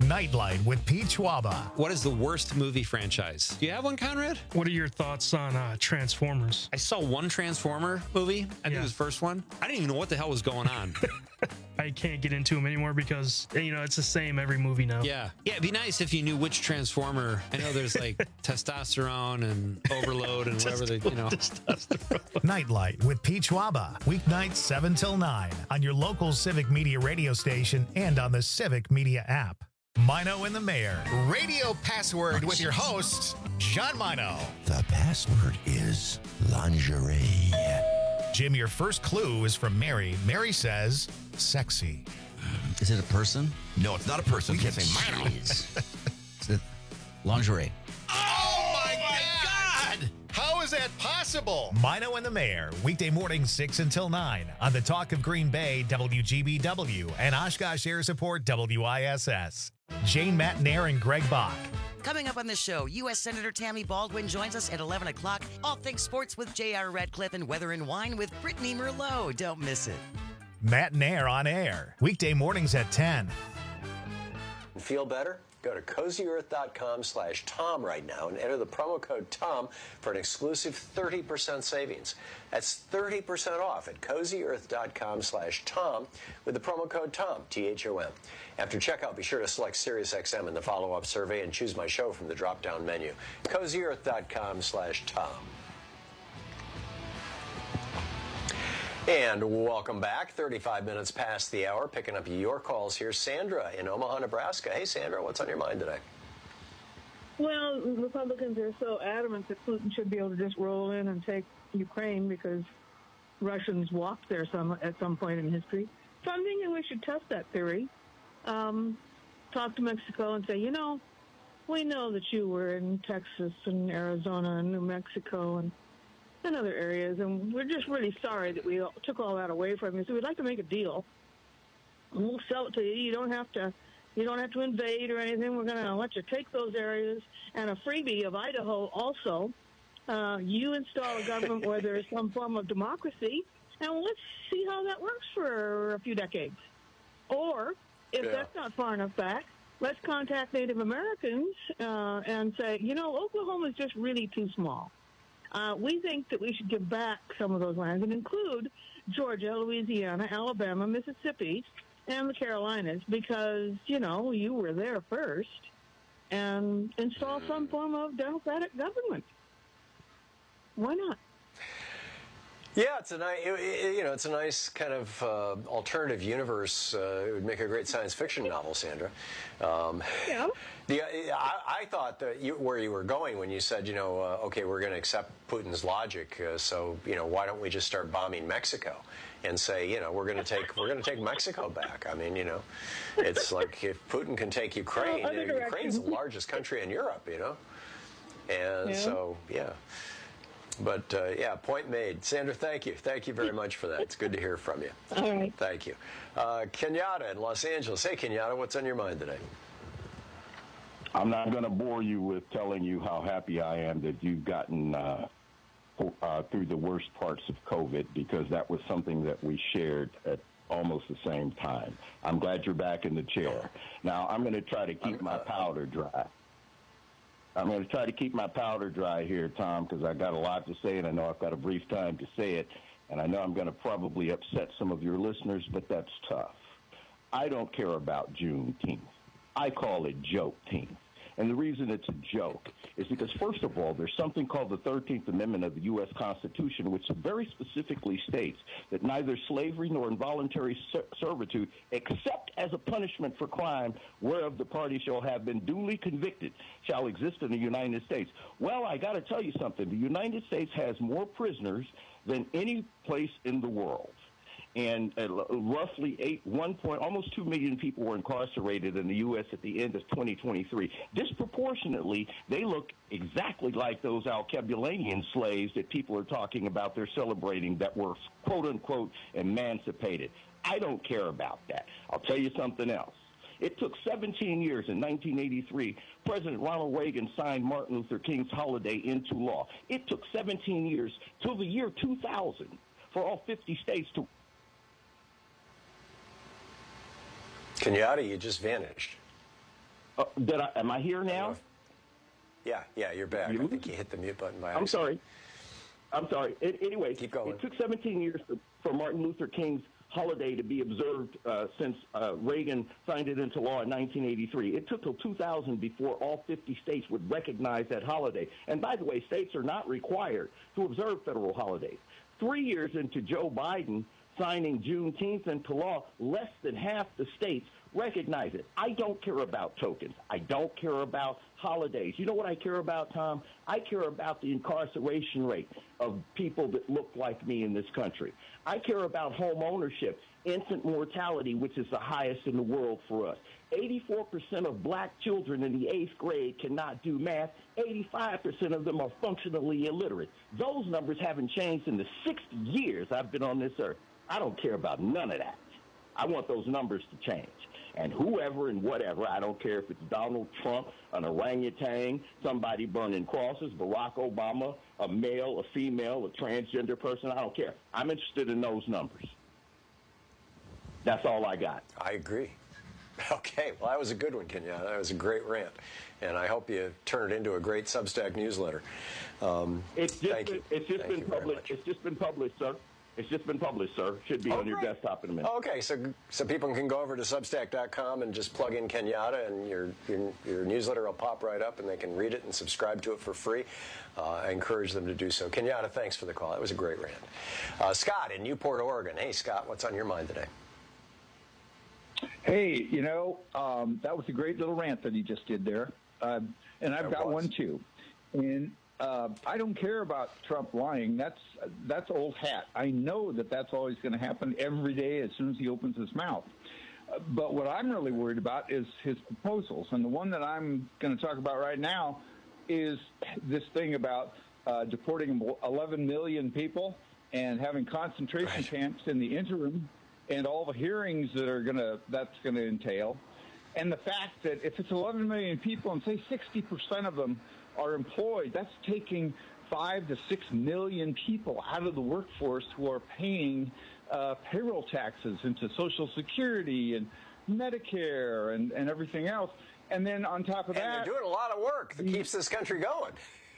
Nightlight with Pete Schwaba. What is the worst movie franchise? Do you have one, Conrad? What are your thoughts on Transformers? I saw one Transformer movie. I think it was the first one. I didn't even know what the hell was going on. I can't get into them anymore because, it's the same every movie now. Yeah. Yeah, it'd be nice if you knew which Transformer. I know there's like testosterone and overload and whatever they, Nightlight with Pete Schwaba. Weeknights 7 till 9 on your local Civic Media radio station and on the Civic Media app. Mino and the Mayor. Radio password with your host, John Mino. The password is lingerie. Jim, your first clue is from Mary. Mary says, sexy. Is it a person? No, it's not a person. You can't say Mino. Is it lingerie? Oh my God! How is that possible? Mino and the Mayor, weekday mornings 6 until 9 on the Talk of Green Bay, WGBW, and Oshkosh Air Support, WISS. Jane Matnair and Greg Bach. Coming up on the show, U.S. Senator Tammy Baldwin joins us at 11 o'clock. All things sports with J.R. Radcliffe and Weather and Wine with Brittany Merlot. Don't miss it. Matnair on air, weekday mornings at 10. Feel better? Go to CozyEarth.com/Tom right now and enter the promo code TOM for an exclusive 30% savings. That's 30% off at CozyEarth.com/Tom with the promo code TOM, T-H-O-M. After checkout, be sure to select SiriusXM in the follow-up survey and choose my show from the drop-down menu. CozyEarth.com/Tom. And welcome back. 35 minutes past the hour. Picking up your calls here. Sandra in Omaha, Nebraska. Hey, Sandra, what's on your mind today? Well, Republicans are so adamant that Putin should be able to just roll in and take Ukraine because Russians walked there at some point in history. So I'm thinking we should test that theory. Talk to Mexico and say, we know that you were in Texas and Arizona and New Mexico and other areas, and we're just really sorry that we took all that away from you. So we'd like to make a deal, and we'll sell it to you. You don't have to invade or anything. We're going to let you take those areas, and a freebie of Idaho also. You install a government where there is some form of democracy, and let's see how that works for a few decades. Or if that's not far enough back, let's contact Native Americans and say, Oklahoma is just really too small. We think that we should give back some of those lands and include Georgia, Louisiana, Alabama, Mississippi, and the Carolinas because, you were there first, and install some form of democratic government. Why not? Yeah, it's a nice kind of alternative universe. It would make a great science fiction novel, Sandra. Yeah. I thought that where you were going when you said, okay, we're going to accept Putin's logic. So why don't we just start bombing Mexico and say, we're going to take Mexico back? I mean, it's like if Putin can take Ukraine, Ukraine's the largest country in Europe, and so yeah. But, point made. Sandra, thank you. Thank you very much for that. It's good to hear from you. All right. Thank you. Kenyatta in Los Angeles. Hey, Kenyatta, what's on your mind today? I'm not going to bore you with telling you how happy I am that you've gotten through the worst parts of COVID because that was something that we shared at almost the same time. I'm glad you're back in the chair. Now, I'm going to try to keep my powder dry. I'm going to try to keep my powder dry here, Tom, because I've got a lot to say, and I know I've got a brief time to say it, and I know I'm going to probably upset some of your listeners, but that's tough. I don't care about Juneteenth. I call it Joke-teenth. And the reason it's a joke is because, first of all, there's something called the 13th Amendment of the U.S. Constitution, which very specifically states that neither slavery nor involuntary servitude, except as a punishment for crime whereof the party shall have been duly convicted, shall exist in the United States. Well, I got to tell you something. The United States has more prisoners than any place in the world. And roughly almost 2 million people were incarcerated in the U.S. at the end of 2023. Disproportionately, they look exactly like those Alkebulanian slaves that people are talking about they're celebrating that were, quote-unquote, emancipated. I don't care about that. I'll tell you something else. It took 17 years. In 1983, President Ronald Reagan signed Martin Luther King's holiday into law. It took 17 years till the year 2000 for all 50 states to... Kenyatta, you just vanished. Am I here now? Yeah, you're back. I think you hit the mute button by accident. I'm sorry. Anyway, keep going. It took 17 years for Martin Luther King's holiday to be observed since Reagan signed it into law in 1983. It took till 2000 before all 50 states would recognize that holiday. And by the way, states are not required to observe federal holidays. 3 years into Joe Biden signing Juneteenth into law, less than half the states recognize it. I don't care about tokens. I don't care about holidays. You know what I care about, Tom? I care about the incarceration rate of people that look like me in this country. I care about home ownership, infant mortality, which is the highest in the world for us. 84% of black children in the 8th grade cannot do math. 85% of them are functionally illiterate. Those numbers haven't changed in the 60 years I've been on this earth. I don't care about none of that. I want those numbers to change. And whoever and whatever, I don't care if it's Donald Trump, an orangutan, somebody burning crosses, Barack Obama, a male, a female, a transgender person, I don't care. I'm interested in those numbers. That's all I got. I agree. Okay, well, that was a good one, Kenyatta. That was a great rant. And I hope you turn it into a great Substack newsletter. It's just been published, sir. It's just been published, sir. Should be on your desktop in a minute. Okay, so people can go over to Substack.com and just plug in Kenyatta, and your newsletter will pop right up, and they can read it and subscribe to it for free. I encourage them to do so. Kenyatta, thanks for the call. That was a great rant. Scott in Newport, Oregon. Hey, Scott, what's on your mind today? Hey, that was a great little rant that he just did there. And I've got one, too. And I don't care about Trump lying. That's old hat. I know that that's always going to happen every day as soon as he opens his mouth. But what I'm really worried about is his proposals. And the one that I'm going to talk about right now is this thing about deporting 11 million people and having concentration camps in the interim and all the hearings that's going to entail. And the fact that if it's 11 million people and say 60% of them are employed, that's taking 5 to 6 million people out of the workforce who are paying payroll taxes into Social Security and Medicare and everything else. And then on top of that... And they're doing a lot of work that keeps this country going.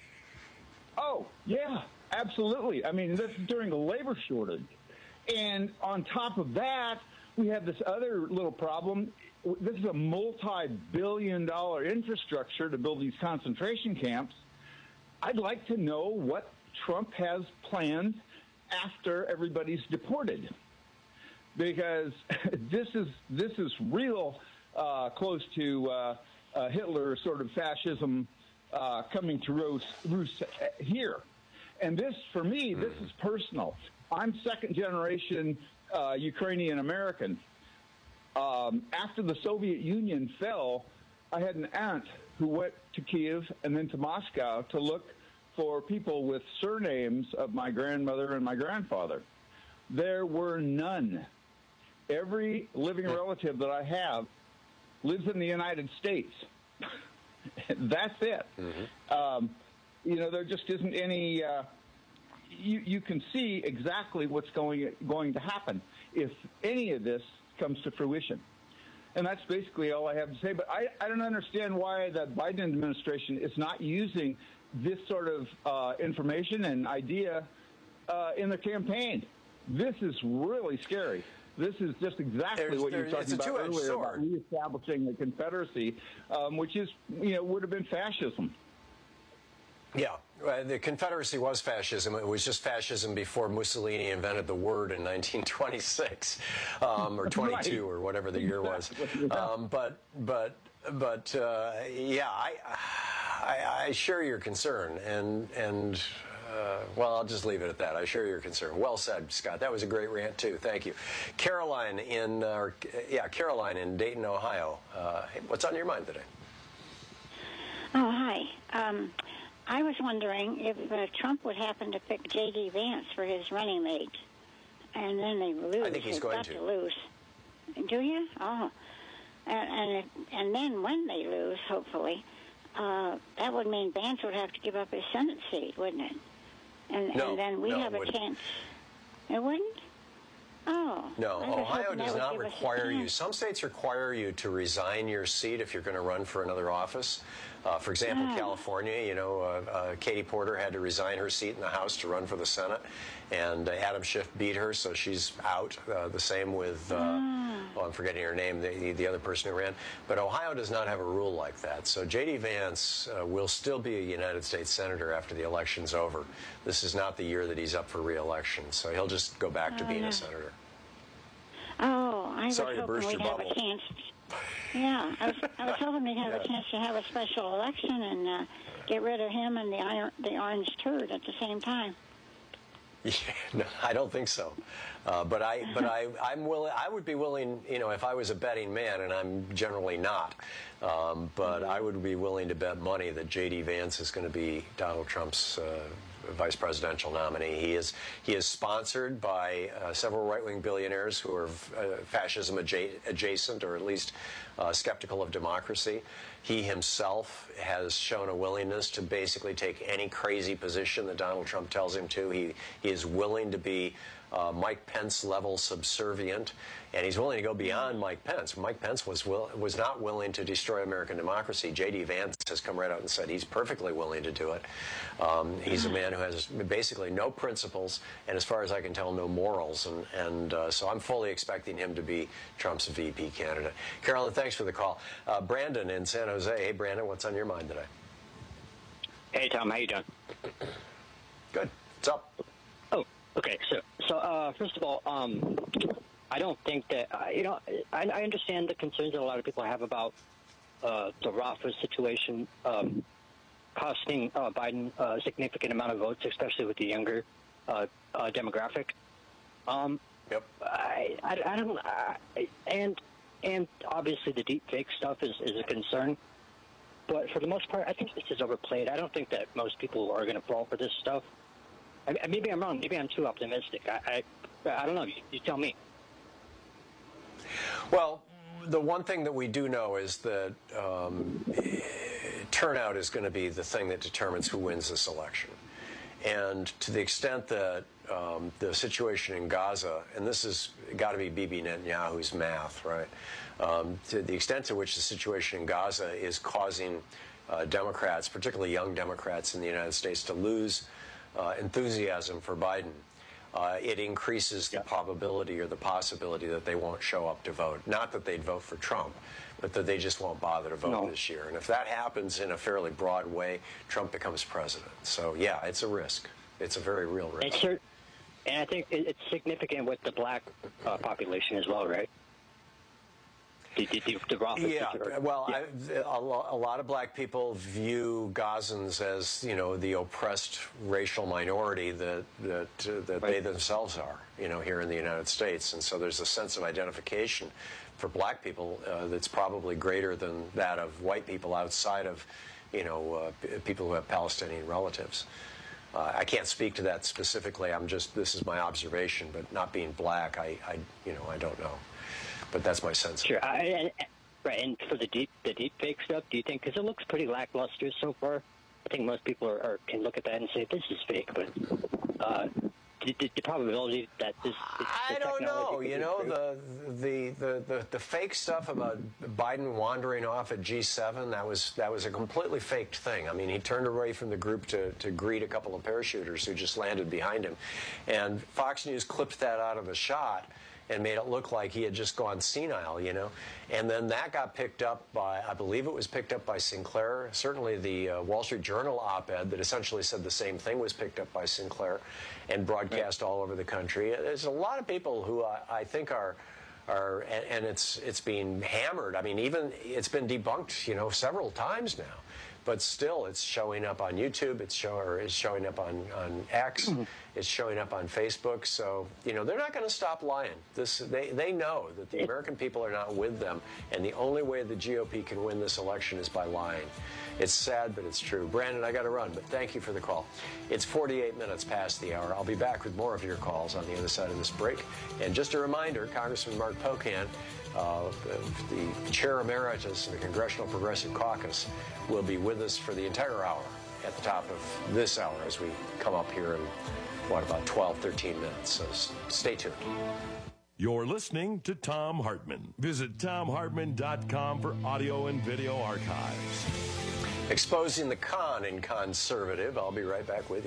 Oh, yeah, absolutely. I mean, this is during a labor shortage. And on top of that, we have this other little problem. This is a multi-billion-dollar infrastructure to build these concentration camps. I'd like to know what Trump has planned after everybody's deported, because this is real close to Hitler sort of fascism coming to roost here. And this, for me, this is personal. I'm second-generation Ukrainian American. After the Soviet Union fell, I had an aunt who went to Kiev and then to Moscow to look for people with surnames of my grandmother and my grandfather. There were none. Every living relative that I have lives in the United States. That's it. There just isn't any... You can see exactly what's going to happen if any of this comes to fruition. And that's basically all I have to say. But I don't understand why the Biden administration is not using this sort of information and idea in the campaign. This is really scary. This is just exactly what you were talking about earlier about reestablishing the Confederacy, which is, would have been fascism. Yeah, the Confederacy was fascism. It was just fascism before Mussolini invented the word in 1926 or 22 or whatever the year was. Yeah, I share your concern, and well, I'll just leave it at that. I share your concern. Well said, Scott. That was a great rant too. Thank you, Caroline in Dayton, Ohio. Hey, what's on your mind today? Oh, hi. I was wondering if Trump would happen to pick J.D. Vance for his running mate, and then they lose. I think he's going to lose. Do you? Oh, and then when they lose, hopefully, that would mean Vance would have to give up his Senate seat, wouldn't it? And then we have a chance. It wouldn't? Oh. No, I was Ohio hoping that does would not give us a require you. chance. Some states require you to resign your seat if you're going to run for another office. For example, California, Katie Porter had to resign her seat in the House to run for the Senate, and Adam Schiff beat her, so she's out. The same with, I'm forgetting her name, the other person who ran. But Ohio does not have a rule like that. So J.D. Vance will still be a United States Senator after the election's over. This is not the year that he's up for re-election, so he'll just go back to being a senator. Oh, I was Sorry to hoping burst we'd your have bubble. a chance. Yeah, I was hoping we'd have a chance to have a special election and get rid of him and the orange turd at the same time. Yeah, no, I don't think so. But I'm willing. I would be willing, if I was a betting man, and I'm generally not. But I would be willing to bet money that J.D. Vance is going to be Donald Trump's vice presidential nominee. He is sponsored by several right-wing billionaires who are fascism adjacent, or at least skeptical of democracy. He himself has shown a willingness to basically take any crazy position that Donald Trump tells him to. He is willing to be Mike Pence level subservient, and he's willing to go beyond Mike Pence. Mike Pence was not willing to destroy American democracy. J.D. Vance has come right out and said he's perfectly willing to do it. He's a man who has basically no principles, and as far as I can tell, no morals, and so I'm fully expecting him to be Trump's VP candidate. Carolyn, thanks for the call. Brandon in San Jose. Hey, Brandon, what's on your mind today? Hey, Tom, how you doing? Good. What's up? Oh, okay. So first of all, I don't think that I understand the concerns that a lot of people have about the Rothfus situation costing Biden a significant amount of votes, especially with the younger demographic. Yep. I don't. And obviously the deep fake stuff is a concern. But for the most part, I think this is overplayed. I don't think that most people are going to fall for this stuff. Maybe I'm wrong. Maybe I'm too optimistic. I don't know. You tell me. Well, the one thing that we do know is that turnout is going to be the thing that determines who wins this election. And to the extent that the situation in Gaza, and this has got to be Bibi Netanyahu's math, right? To the extent to which the situation in Gaza is causing Democrats, particularly young Democrats in the United States, to lose enthusiasm for Biden, it increases the probability or the possibility that they won't show up to vote. Not that they'd vote for Trump, but that they just won't bother to vote this year. And if that happens in a fairly broad way, Trump becomes president. So, yeah, it's a risk. It's a very real risk. And I think it's significant with the black population as well, right? The Rothfus yeah, well, a lot of black people view Gazans as, the oppressed racial minority that they themselves are, here in the United States. And so there's a sense of identification for black people that's probably greater than that of white people outside of, people who have Palestinian relatives. I can't speak to that specifically. This is my observation, but not being black, I don't know. But that's my sense. Sure. Right. And for the deep fake stuff, do you think, because it looks pretty lackluster so far, I think most people can look at that and say this is fake. But the probability that this I don't know. The fake stuff about Biden wandering off at G7, that was a completely faked thing. I mean, he turned away from the group to greet a couple of parachuters who just landed behind him, and Fox News clipped that out of a shot and made it look like he had just gone senile, And then that got picked up by, I believe it was picked up by Sinclair. Certainly the Wall Street Journal op-ed that essentially said the same thing was picked up by Sinclair and broadcast all over the country. There's a lot of people who I think are and it's being hammered. I mean, even it's been debunked, several times now. But still, it's showing up on YouTube. It's showing up on X. It's showing up on Facebook. So, they're not going to stop lying. They know that the American people are not with them, and the only way the GOP can win this election is by lying. It's sad, but it's true. Brandon, I got to run, but thank you for the call. It's 48 minutes past the hour. I'll be back with more of your calls on the other side of this break. And just a reminder, Congressman Mark Pocan, the chair emeritus of the Congressional Progressive Caucus, will be with us for the entire hour at the top of this hour as we come up here and about 12, 13 minutes. So stay tuned. You're listening to Thom Hartmann. Visit ThomHartmann.com for audio and video archives. Exposing the con in conservative. I'll be right back with you.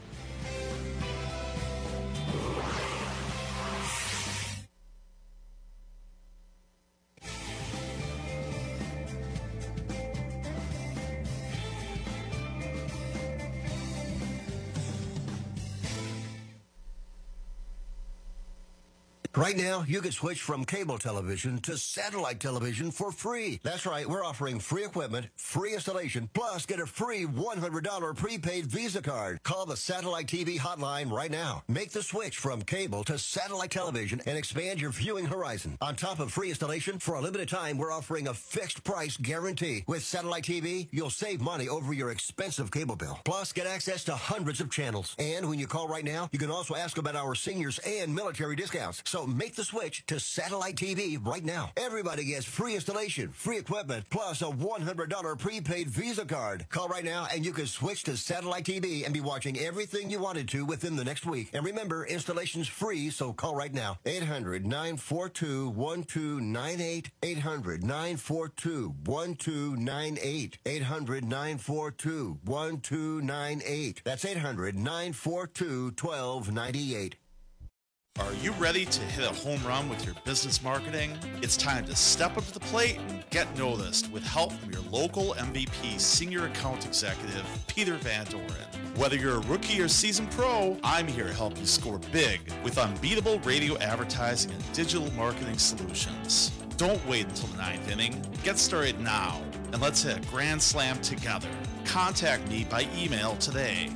Right now, you can switch from cable television to satellite television for free. That's right, we're offering free equipment, free installation, plus get a free $100 prepaid Visa card. Call the Satellite TV hotline right now. Make the switch from cable to satellite television and expand your viewing horizon. On top of free installation, for a limited time, we're offering a fixed price guarantee. With Satellite TV, you'll save money over your expensive cable bill. Plus, get access to hundreds of channels. And when you call right now, you can also ask about our seniors and military discounts. So make the switch to Satellite TV right now. Everybody gets free installation, free equipment, plus a $100 prepaid Visa card. Call right now and you can switch to Satellite TV and be watching everything you wanted to within the next week. And remember, installation's free, so call right now. 800-942-1298. 800-942-1298. 800-942-1298. That's 800-942-1298. Are you ready to hit a home run with your business marketing? It's time to step up to the plate and get noticed with help from your local MVP Senior Account Executive, Peter Van Doren. Whether you're a rookie or seasoned pro, I'm here to help you score big with unbeatable radio advertising and digital marketing solutions. Don't wait until the ninth inning. Get started now, and let's hit a grand slam together. Contact me by email today,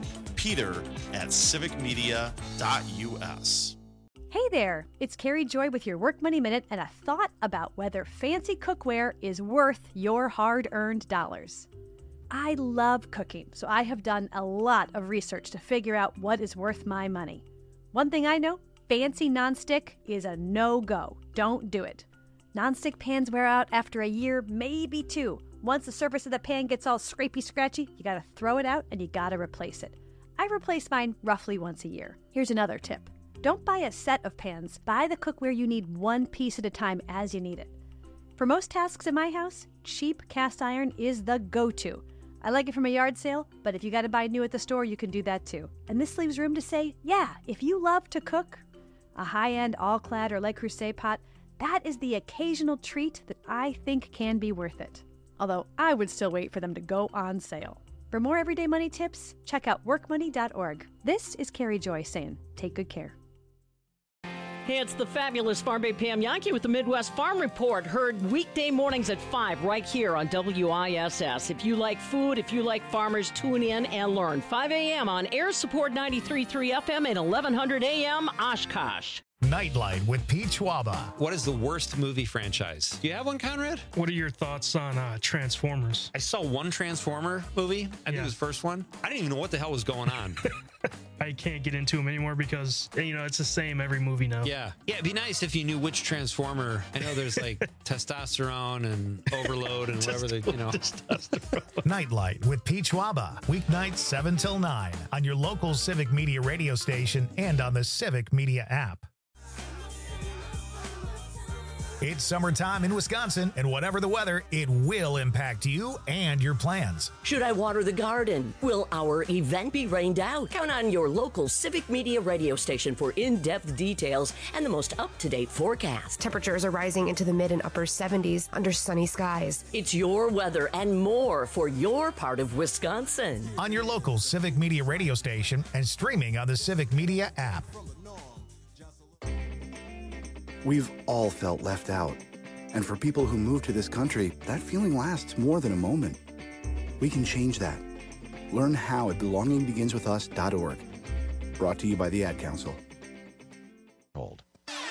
peter@civicmedia.us. Hey there, it's Carrie Joy with your Work Money Minute and a thought about whether fancy cookware is worth your hard-earned dollars. I love cooking, so I have done a lot of research to figure out what is worth my money. One thing I know, fancy nonstick is a no-go. Don't do it. Nonstick pans wear out after a year, maybe two. Once the surface of the pan gets all scrapey-scratchy, you gotta throw it out and you gotta replace it. I replace mine roughly once a year. Here's another tip. Don't buy a set of pans. Buy the cookware you need one piece at a time as you need it. For most tasks in my house, cheap cast iron is the go-to. I like it from a yard sale, but if you got to buy new at the store, you can do that too. And this leaves room to say, yeah, if you love to cook, a high-end all-clad or Le Creuset pot, that is the occasional treat that I think can be worth it. Although I would still wait for them to go on sale. For more everyday money tips, check out workmoney.org. This is Carrie Joy saying, take good care. Hey, it's the fabulous Farm Babe Pam Yankee with the Midwest Farm Report, heard weekday mornings at 5 right here on WISS. If you like food, if you like farmers, tune in and learn. 5 a.m. on Air Support 93.3 FM and 1100 a.m. Oshkosh. Nightlight with Pete Schwaba. What is the worst movie franchise? Do you have one, Conrad? What are your thoughts on Transformers? I saw one Transformer movie. I think it was the first one. I didn't even know what the hell was going on. I can't get into them anymore because, it's the same every movie now. Yeah, it'd be nice if you knew which Transformer. I know there's like testosterone and overload and whatever they, Nightlight with Pete Schwaba. Weeknights 7 till 9 on your local Civic Media radio station and on the Civic Media app. It's summertime in Wisconsin, and whatever the weather, it will impact you and your plans. Should I water the garden? Will our event be rained out? Count on your local Civic Media radio station for in-depth details and the most up-to-date forecast. Temperatures are rising into the mid and upper 70s under sunny skies. It's your weather and more for your part of Wisconsin. On your local Civic Media radio station and streaming on the Civic Media app. We've all felt left out. And for people who move to this country, that feeling lasts more than a moment. We can change that. Learn how at belongingbeginswithus.org. Brought to you by the Ad Council. Hold.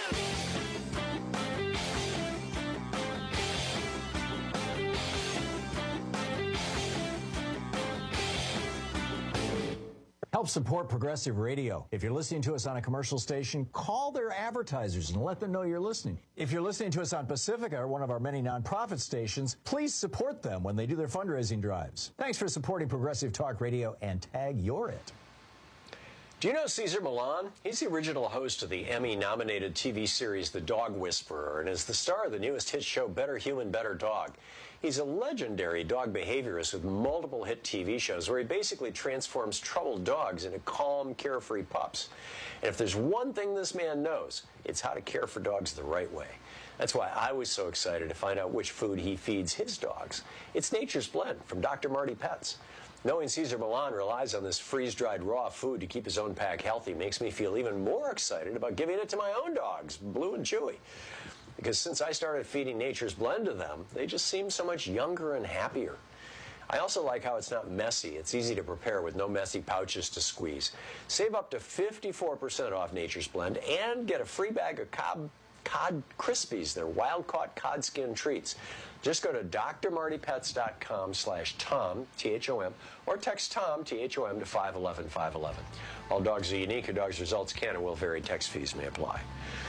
Help support Progressive Radio. If you're listening to us on a commercial station, call their advertisers and let them know you're listening. If you're listening to us on Pacifica, or one of our many nonprofit stations, please support them when they do their fundraising drives. Thanks for supporting Progressive Talk Radio and tag you're it. Do you know Cesar Millan? He's the original host of the Emmy-nominated TV series The Dog Whisperer and is the star of the newest hit show Better Human, Better Dog. He's a legendary dog behaviorist with multiple hit TV shows where he basically transforms troubled dogs into calm, carefree pups. And if there's one thing this man knows, it's how to care for dogs the right way. That's why I was so excited to find out which food he feeds his dogs. It's Nature's Blend from Dr. Marty Pets. Knowing Cesar Millan relies on this freeze-dried raw food to keep his own pack healthy makes me feel even more excited about giving it to my own dogs, Blue and Chewy. Because since I started feeding Nature's Blend to them, they just seem so much younger and happier. I also like how it's not messy. It's easy to prepare with no messy pouches to squeeze. Save up to 54% off Nature's Blend and get a free bag of Cod Krispies. They're wild-caught cod skin treats. Just go to drmartypets.com/Tom, T-H-O-M, or text Tom, T-H-O-M, to 511-511. All dogs are unique. Your dog's results can and will vary. Text fees may apply.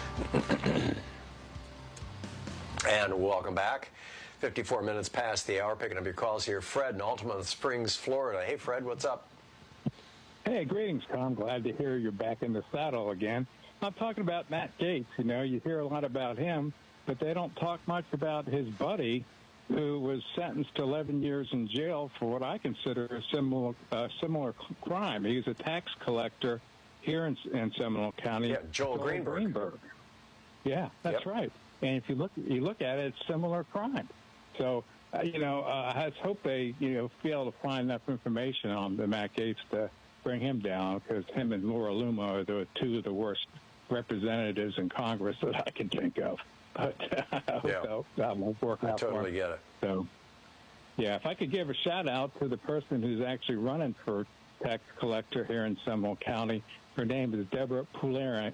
And welcome back. 54 minutes past the hour. Picking up your calls here. Fred in Altamont Springs, Florida. Hey, Fred, what's up? Hey, greetings, Tom. Glad to hear you're back in the saddle again. I'm talking about Matt Gaetz. You know, you hear a lot about him, but they don't talk much about his buddy who was sentenced to 11 years in jail for what I consider a similar crime. He was a tax collector here in Seminole County. Yeah, Joel Greenberg. Yeah, that's right. And if you look at it, it's similar crime. So, I hope they, be able to find enough information on the Matt Gaetz to bring him down, because him and Laura Loomer are the two of the worst representatives in Congress that I can think of. But I hope that won't work out. I totally get it. So, yeah, if I could give a shout-out to the person who's actually running for tax collector here in Seminole County. Her name is Deborah Poularian,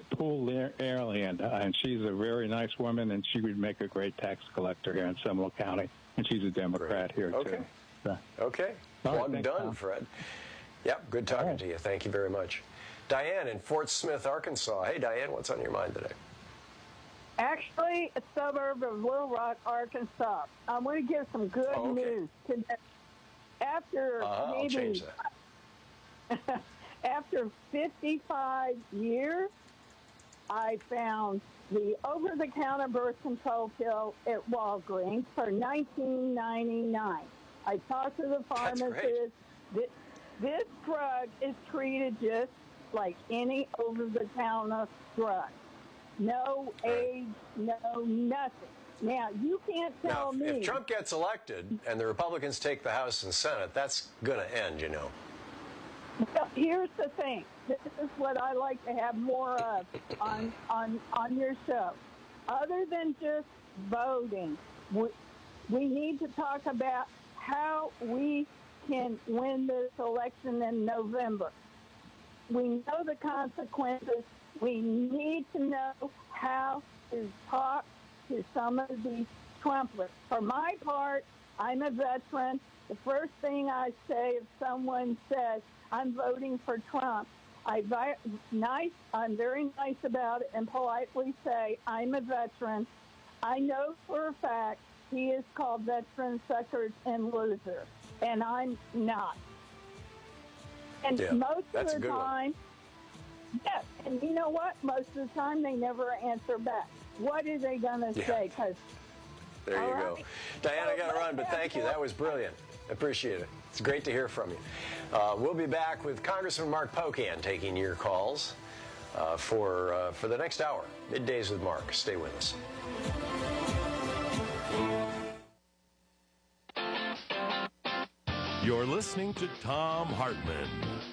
and she's a very nice woman, and she would make a great tax collector here in Seminole County, and she's a Democrat here, too. So. Okay. Well done, Fred. Yep, good talking to you. Thank you very much. Diane in Fort Smith, Arkansas. Hey, Diane, what's on your mind today? Actually, a suburb of Little Rock, Arkansas. I want to give some good news today. After I'll change that. After 55 years, I found the over-the-counter birth control pill at Walgreens for $19.99. I talked to the pharmacist. This drug is treated just like any over-the-counter drug. No age, no nothing. Now, you can't tell me. If Trump gets elected and the Republicans take the House and Senate, that's going to end, you know. Well, here's the thing. This is what I like to have more of on your show. Other than just voting, we need to talk about how we can win this election in November. We know the consequences. We need to know how to talk to some of these Trumpers. For my part, I'm a veteran. The first thing I say if someone says, I'm voting for Trump, I'm very nice about it and politely say, I'm a veteran. I know for a fact he is called veteran suckers and losers, and I'm not. And most of the time, yes, and you know what? Most of the time they never answer back. What are they going to say? Because there you go. Diane, I got to run, but thank you. That was brilliant. Appreciate it. It's great to hear from you. We'll be back with Congressman Mark Pocan taking your calls for the next hour. Middays with Mark. Stay with us. You're listening to Thom Hartmann.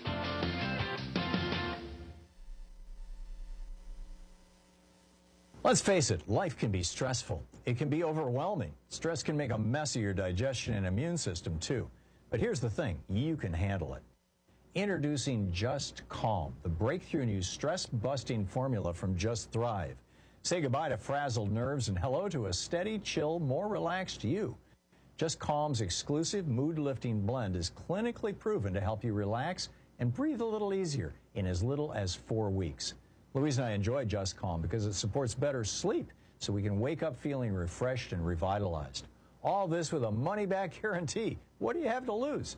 Let's face it, life can be stressful. It can be overwhelming. Stress can make a mess of your digestion and immune system, too. But here's the thing, you can handle it. Introducing Just Calm, the breakthrough new stress-busting formula from Just Thrive. Say goodbye to frazzled nerves and hello to a steady, chill, more relaxed you. Just Calm's exclusive mood-lifting blend is clinically proven to help you relax and breathe a little easier in as little as 4 weeks. Louise and I enjoy Just Calm because it supports better sleep so we can wake up feeling refreshed and revitalized. All this with a money-back guarantee. What do you have to lose?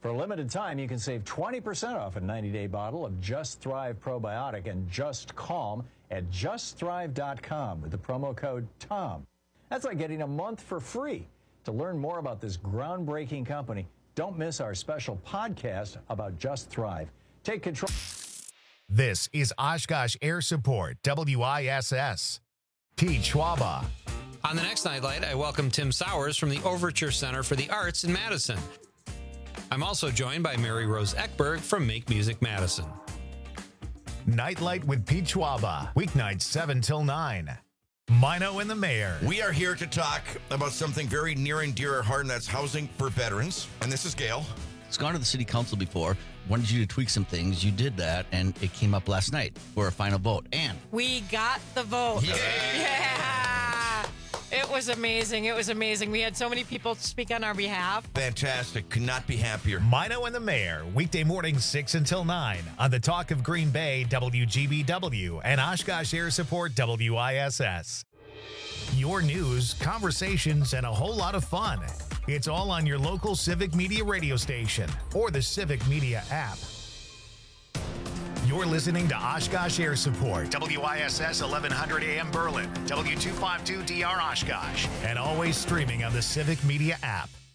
For a limited time, you can save 20% off a 90-day bottle of Just Thrive Probiotic and Just Calm at justthrive.com with the promo code TOM. That's like getting a month for free. To learn more about this groundbreaking company, don't miss our special podcast about Just Thrive. Take control. This is Oshkosh Air Support, WISS. Pete Schwaba. On the next Nightlight, I welcome Tim Sowers from the Overture Center for the Arts in Madison. I'm also joined by Mary Rose Eckberg from Make Music Madison. Nightlight with Pete Schwaba, weeknights 7 till 9. Mino and the Mayor. We are here to talk about something very near and dear to our heart, and that's housing for veterans. And this is Gail. It's gone to the city council before. Wanted you to tweak some things. You did that, and it came up last night for a final vote. And we got the vote. Yeah. It was amazing. It was amazing. We had so many people speak on our behalf. Fantastic. Could not be happier. Mino and the Mayor, weekday mornings 6 until 9 on the Talk of Green Bay, WGBW, and Oshkosh Air Support, WISS. Your news, conversations, and a whole lot of fun. It's all on your local Civic Media radio station or the Civic Media app. You're listening to Oshkosh Air Support, WISS 1100 AM Berlin, W252DR Oshkosh, and always streaming on the Civic Media app.